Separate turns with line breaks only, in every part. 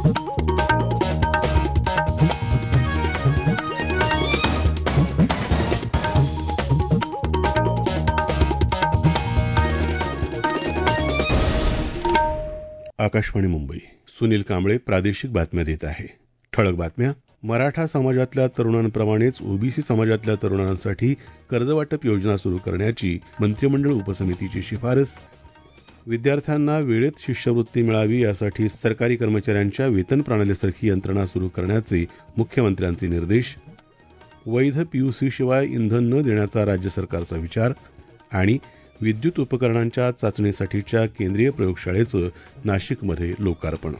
आकाशवाणी मुंबई. सुनील कांबळे प्रादेशिक बातम्या देत आहे. ठळक बातम्या. मराठा समाजातल्या तरुणांप्रमाणेच ओबीसी समाजातल्या तरुणांसाठी कर्जवाटप योजना सुरू करण्याची मंत्रिमंडळ उपसमितीची शिफारस. विद्यार्थ्यांना वेळेत शिष्यवृत्ती मिळावी यासाठी सरकारी कर्मचाऱ्यांच्या वेतन प्रणालीसारखी यंत्रणा सुरू करण्याचे मुख्यमंत्र्यांचे निर्देश. वैध पीयूसीशिवाय इंधन न देण्याचा राज्य सरकारचा विचार. आणि विद्युत उपकरणांच्या चाचणीसाठीच्या केंद्रीय प्रयोगशाळेचं नाशिकमध्ये लोकार्पण.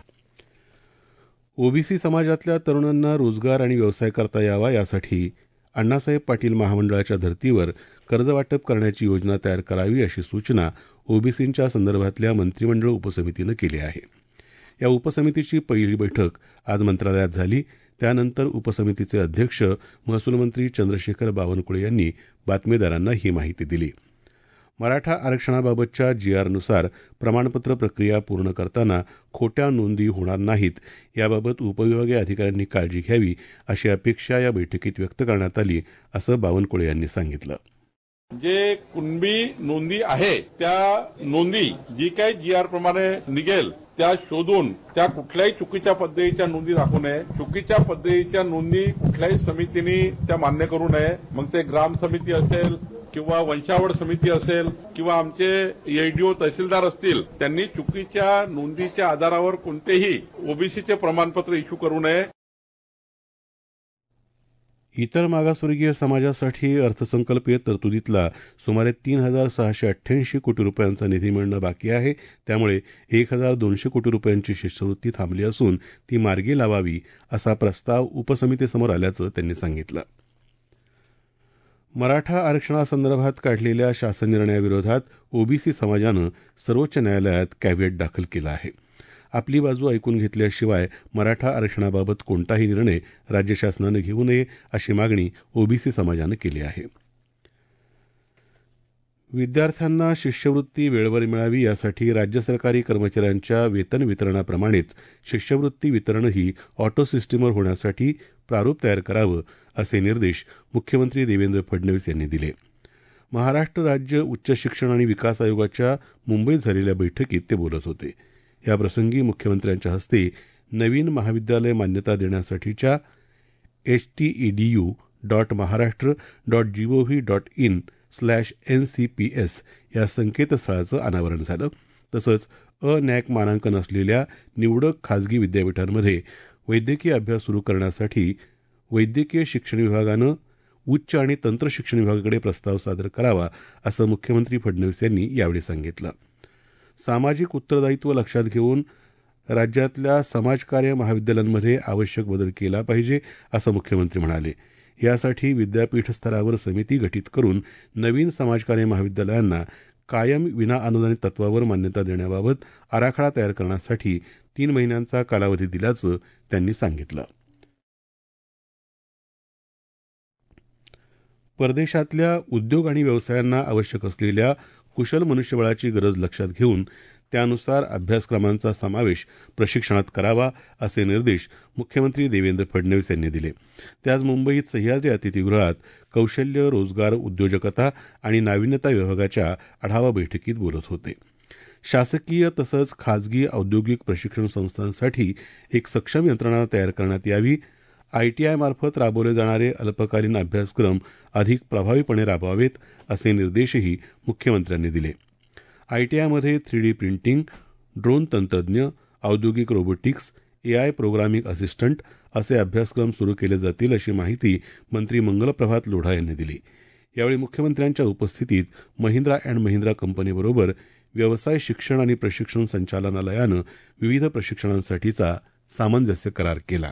ओबीसी समाजातल्या तरुणांना रोजगार आणि व्यवसाय करता यावा यासाठी अण्णासाहेब पाटील महामंडळाच्या धर्तीवर कर्जवाटप करण्याची योजना तयार करावी अशी सूचना ओबीसींच्या संदर्भातल्या मंत्रिमंडळ उपसमितीनं केली आहे. या उपसमितीची पहिली बैठक आज मंत्रालयात झाली. त्यानंतर उपसमितीचे अध्यक्ष महसूल मंत्री चंद्रशेखर बावनकुळे यांनी बातमीदारांना ही माहिती दिली. मराठा आरक्षणाबाबतच्या जीआरनुसार प्रमाणपत्र प्रक्रिया पूर्ण करताना खोट्या नोंदी होणार नाहीत याबाबत उपविभागीय अधिकाऱ्यांनी काळजी घ्यावी अशी अपेक्षा या बैठकीत व्यक्त करण्यात आली असं बावनकुळे यांनी सांगितलं.
जे कुणबी नोंदी आहे त्या नोंदी जी काही जीआर प्रमाणे निघेल त्या शोधून त्या कुठल्याही चुकीच्या पद्धतीच्या नोंदी दाखवू नये. चुकीच्या पद्धतीच्या नोंदी कुठल्याही समितीने त्या मान्य करू नये. मग ते ग्राम समिती असेल किंवा वंशावळ समिती असेल किंवा आमचे एडीओ तहसीलदार असतील, त्यांनी चुकीच्या नोंदीच्या आधारावर कोणतेही ओबीसीचे प्रमाणपत्र इश्यू करू नये.
इतर मागासवर्गीय समाजासाठी अर्थसंकल्पीय तरतुदीतला सुमारे 3,688 कोटी रुपयांचा निधी मिळणं बाकी आहे. त्यामुळे 1,200 कोटी रुपयांची शिष्यवृत्ती थांबली असून ती मार्गी लावावी असा प्रस्ताव उपसमितीसमोर आल्याचं त्यांनी सांगितलं. मराठा आरक्षणासंदर्भात काढलेल्या शासन निर्णयाविरोधात ओबीसी समाजानं सर्वोच्च न्यायालयात कॅव्हिएट दाखल केला आहे. आपली बाजू ऐकून घेतल्याशिवाय मराठा आरक्षणाबाबत कोणताही निर्णय राज्य शासनानं घेऊ नये अशी मागणी ओबीसी समाजानं केली आहे. विद्यार्थ्यांना शिष्यवृत्ती वेळेवर मिळावी यासाठी राज्य सरकारी कर्मचाऱ्यांच्या वेतन वितरणाप्रमाणेच शिष्यवृत्ती वितरणही ऑटो सिस्टीमवर होण्यासाठी प्रारूप तयार करावं असे निर्देश मुख्यमंत्री देवेंद्र फडणवीस यांनी दिले. महाराष्ट्र राज्य उच्च शिक्षण आणि विकास आयोगाच्या मुंबईत झालेल्या बैठकीत ते बोलत होते. याप्रसंगी मुख्यमंत्र्यांच्या हस्ते नवीन महाविद्यालय मान्यता देण्यासाठीच्या HTEDU.महाराष्ट्र.gov.in/NCPS या संकेतस्थळाचं अनावरण झालं. तसंच अनॅक मानांकन असलेल्या निवडक खाजगी विद्यापीठांमध्ये वैद्यकीय अभ्यास सुरू करण्यासाठी वैद्यकीय शिक्षण विभागानं उच्च आणि तंत्र शिक्षण विभागाकडे प्रस्ताव सादर करावा असं मुख्यमंत्री फडणवीस यांनी यावेळी सांगितलं. सामाजिक उत्तरदायित्व लक्षात घेऊन राज्यातल्या समाजकार्य महाविद्यालयांमध्ये आवश्यक बदल केला पाहिजे असं मुख्यमंत्री म्हणाले. यासाठी विद्यापीठ स्तरावर समिती गठीत करून नवीन समाजकार्य महाविद्यालयांना कायम विनाअनुदानित तत्वावर मान्यता देण्याबाबत आराखडा तयार करण्यासाठी 3 महिन्यांचा कालावधी दिल्याचं त्यांनी सांगितलं. परदेशातल्या उद्योग आणि व्यवसायांना आवश्यक असलेल्या कुशल मनुष्यबळाची गरज लक्षात घेऊन त्यानुसार अभ्यासक्रमांचा समावेश प्रशिक्षणात करावा असे निर्देश मुख्यमंत्री देवेंद्र फडणवीस यांनी दिले. ते आज मुंबईत सह्याद्री अतिथीगृहात कौशल्य, रोजगार, उद्योजकता आणि नाविन्यता विभागाच्या आढावा बैठकीत बोलत होते. शासकीय तसंच खाजगी औद्योगिक प्रशिक्षण संस्थांसाठी एक सक्षम यंत्रणा तयार करण्यात यावी. ITI मार्फत राबवले जाणारे अल्पकालीन अभ्यासक्रम अधिक प्रभावीपणे राबवावेत असे निर्देशही मुख्यमंत्र्यांनी दिले. ITIमध्ये 3D प्रिंटिंग, ड्रोन तंत्रज्ञ, औद्योगिक रोबोटिक्स, AI प्रोग्रामिंग असिस्टंट असे अभ्यासक्रम सुरू केले जातील अशी माहिती मंत्री मंगलप्रभात लोढा यांनी दिली. यावेळी मुख्यमंत्र्यांच्या उपस्थितीत महिंद्रा अँड महिंद्रा कंपनीबरोबर व्यवसाय शिक्षण आणि प्रशिक्षण संचालनालयानं विविध प्रशिक्षणांसाठीचा सामंजस्य करार केला.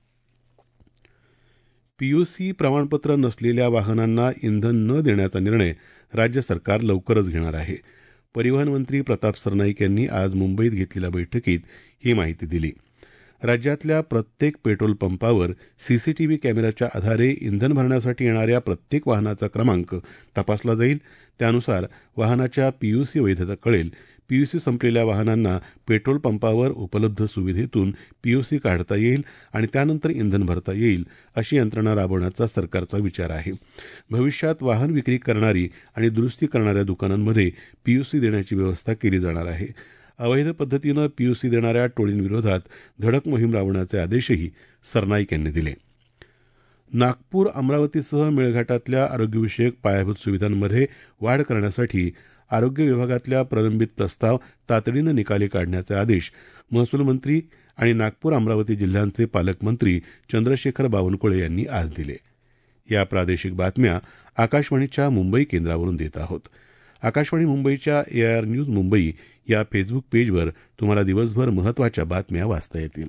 पीयूसी प्रमाणपत्र नसलेल्या वाहनांना इंधन न देण्याचा निर्णय राज्य सरकार लवकरच घेणार आहे. परिवहन मंत्री प्रताप सरनाईक यांनी आज मुंबईत घेतलेल्या बैठकीत ही माहिती दिली. राज्यातल्या प्रत्येक पेट्रोल पंपावर सीसीटीव्ही कॅमेऱ्याच्या आधारे इंधन भरण्यासाठी येणाऱ्या प्रत्येक वाहनाचा क्रमांक तपासला जाईल. त्यानुसार वाहनाच्या पीयूसी वैधता कळेल. पीयूसी संपलेल्या वाहनांना पेट्रोल पंपावर उपलब्ध सुविधेतून पीयूसी काढता येईल आणि त्यानंतर इंधन भरता येईल, अशी यंत्रणा राबवण्याचा सरकारचा विचार आहे. भविष्यात वाहन विक्री करणारी आणि दुरुस्ती करणाऱ्या दुकानांमध्ये पीयूसी देण्याची व्यवस्था केली जाणार आहे. अवैध पद्धतीनं पीयूसी देणाऱ्या टोळींविरोधात धडक मोहीम राबवण्याचे आदेशही सरनाईक यांनी दिले. नागपूर अमरावतीसह मेळघाटातल्या आरोग्यविषयक पायाभूत सुविधांमध्ये वाढ करण्यासाठी आरोग्य विभागातल्या प्रलंबित प्रस्ताव तातडीनं निकाली काढण्याचे आदेश महसूल मंत्री आणि नागपूर अमरावती जिल्ह्यांचे पालकमंत्री चंद्रशेखर बावनकुळे यांनी आज दिले. या प्रादेशिक बातम्या आकाशवाणीच्या मुंबई केंद्रावरून देत आहोत. आकाशवाणी मुंबईच्या AIR न्यूज मुंबई या फेसबुक पेजवर तुम्हाला दिवसभर महत्त्वाच्या बातम्या वाचता येतील.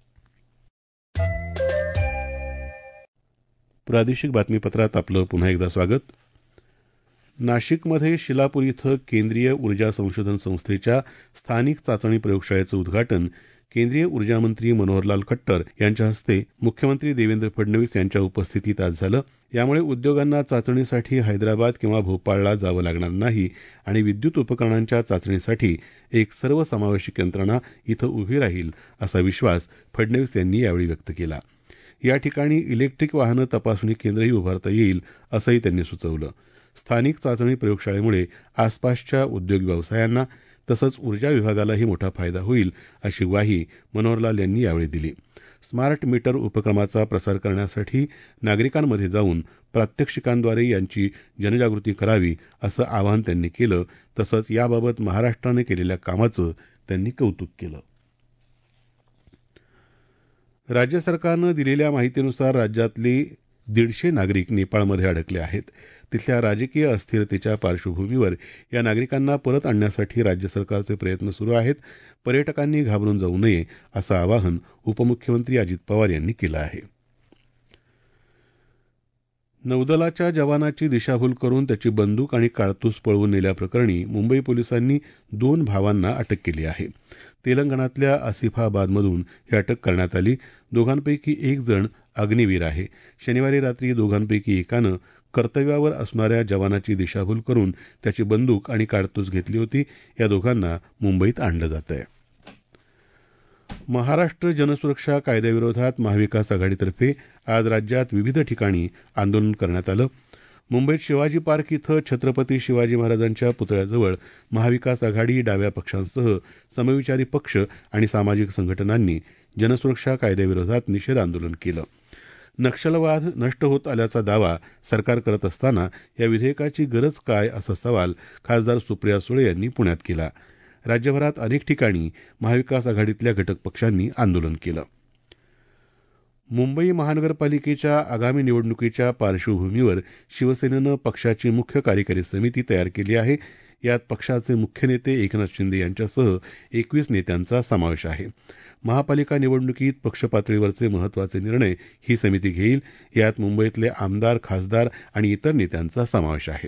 प्रादेशिक बातमीपत्रात आपलं पुन्हा एकदा स्वागत. नाशिकमध्ये शिलापूर इथं केंद्रीय ऊर्जा संशोधन संस्थेच्या स्थानिक चाचणी प्रयोगशाळेचं उद्घाटन केंद्रीय ऊर्जामंत्री मनोहरलाल खट्टर यांच्या हस्ते मुख्यमंत्री देवेंद्र फडणवीस यांच्या उपस्थितीत आज झालं. यामुळे उद्योगांना चाचणीसाठी हैदराबाद किंवा भोपाळला जावं लागणार नाही आणि विद्युत उपकरणांच्या चाचणीसाठी एक सर्वसमावेशक यंत्रणा इथं उभी राहील, असा विश्वास फडणवीस यांनी यावेळी व्यक्त केला. या ठिकाणी इलेक्ट्रिक वाहनं तपासणी केंद्रही उभारता येईल, असंही त्यांनी सुचवलं. स्थानिक चाचणी प्रयोगशाळेमुळे आसपासच्या उद्योग व्यवसायांना तसंच ऊर्जा विभागालाही मोठा फायदा होईल, अशी ग्वाही मनोहरलाल यांनी यावेळी दिली. स्मार्ट मीटर उपक्रमाचा प्रसार करण्यासाठी नागरिकांमध्ये जाऊन प्रात्यक्षिकांद्वारे यांची जनजागृती करावी, असं आवाहन त्यांनी केलं. तसंच याबाबत महाराष्ट्रानं केलेल्या कामाचं त्यांनी कौतुक केलं. राज्य सरकारनं दिलेल्या माहितीनुसार राज्यातले 150 नागरिक नेपाळमध्ये अडकले आहेत. तिथल्या राजकीय अस्थिरतेच्या पार्श्वभूमीवर या नागरिकांना परत आणण्यासाठी राज्य सरकारचे प्रयत्न सुरू आहेत. पर्यटकांनी घाबरून जाऊ नये, असं आवाहन उपमुख्यमंत्री अजित पवार यांनी केलं आहे. नौदलाच्या जवानाची दिशाभूल करून त्याची बंदूक आणि काडतूस पळवून नेल्याप्रकरणी मुंबई पोलिसांनी 2 भावांना अटक केली आहे. तेलंगणातल्या आसिफाबादमधून ही अटक करण्यात आली. दोघांपैकी एक जण अग्निवीर आहे. शनिवारी रात्री दोघांपैकी एकानं कर्तव्यावर असणाऱ्या जवानाची दिशाभूल करून त्याची बंदूक आणि काडतूस घेतली होती. या दोघांना मुंबईत आणलं जात आहे. महाराष्ट्र जनसुरक्षा कायद्याविरोधात महाविकास आघाडीतर्फे आज राज्यात विविध ठिकाणी आंदोलन करण्यात आलं. मुंबईत शिवाजी पार्क इथं छत्रपती शिवाजी महाराजांच्या पुतळ्याजवळ महाविकास आघाडी, डाव्या पक्षांसह समविचारी पक्ष आणि सामाजिक संघटनांनी जनसुरक्षा कायद्याविरोधात निषेध आंदोलन केलं. नक्षलवाद नष्ट होत आल्याचा दावा सरकार करत असताना या विधेयकाची गरज काय, असा सवाल खासदार सुप्रिया सुळे यांनी पुण्यात केला. राज्यभरात अनेक ठिकाणी महाविकास आघाडीतल्या घटक पक्षांनी आंदोलन केलं. मुंबई महानगरपालिकेच्या आगामी निवडणुकीच्या पार्श्वभूमीवर शिवसेनेनं पक्षाची मुख्य कार्यकारी समिती तयार केली आहे. यात पक्षाचे मुख्य नेते एकनाथ शिंदे यांच्यासह 21 नेत्यांचा समावेश आहे. महापालिका निवडणुकीत पक्षपातळीवरचे महत्त्वाचे निर्णय ही समिती घेईल. यात मुंबईतले आमदार, खासदार आणि इतर नेत्यांचा समावेश आहे.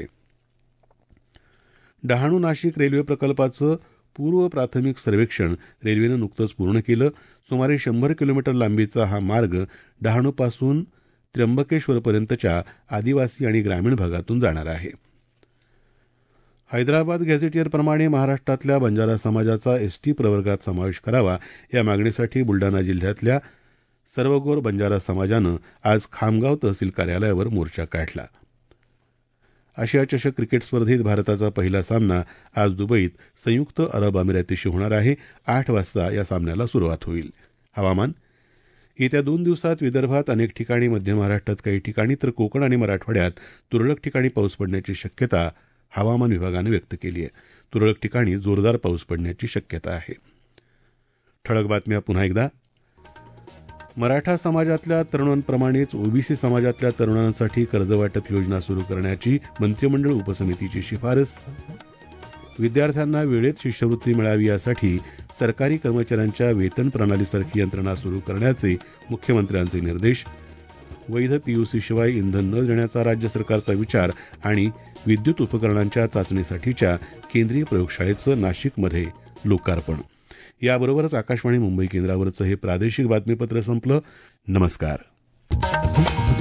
डहाणू नाशिक रेल्वे प्रकल्पाचं पूर्व प्राथमिक सर्वेक्षण रेल्वेनं नुकतंच पूर्ण केलं. सुमारे 100 किलोमीटर लांबीचा हा मार्ग डहाणूपासून त्र्यंबकेश्वरपर्यंतच्या आदिवासी आणि ग्रामीण भागातून जाणार आहे. हैदराबाद गॅझेटियरप्रमाणे महाराष्ट्रातल्या बंजारा समाजाचा एसटी प्रवर्गात समावेश करावा, या मागणीसाठी बुलडाणा जिल्ह्यातल्या सर्वगोर बंजारा समाजानं आज खामगाव तहसील कार्यालयावर मोर्चा काढला. आशिया चषक क्रिकेट स्पर्धेत भारताचा पहिला सामना आज दुबईत संयुक्त अरब अमिरातीशी होणार आहे. 8 वाजता या सामन्याला सुरुवात होईल. हवामान. येत्या 2 दिवसात विदर्भात अनेक ठिकाणी, मध्य महाराष्ट्रात काही ठिकाणी तर कोकण आणि मराठवाड्यात तुरळक ठिकाणी पाऊस पडण्याची शक्यता हवामान विभागानं व्यक्त केली आहे. तुरळक ठिकाणी जोरदार पाऊस पडण्याची शक्यता आहे. ठळक बातम्या पुन्हा एकदा. मराठा समाजातल्या तरुणांप्रमाणेच ओबीसी समाजातल्या तरुणांसाठी कर्जवाटप योजना सुरू करण्याची मंत्रिमंडळ उपसमितीची शिफारस. विद्यार्थ्यांना वेळेत शिष्यवृत्ती मिळावी यासाठी सरकारी कर्मचाऱ्यांच्या वेतन प्रणालीसारखी यंत्रणा सुरू करण्याचे मुख्यमंत्र्यांचे निर्देश. वैध पीयूसीशिवाय इंधन न देण्याचा राज्य सरकारचा विचार आणि विद्युत उपकरणांच्या चाचणीसाठीच्या केंद्रीय प्रयोगशाळेचं नाशिकमध्ये लोकार्पण. याबरोबरच आकाशवाणी मुंबई केंद्रावरचं हे प्रादेशिक बातमीपत्र संपलं. नमस्कार.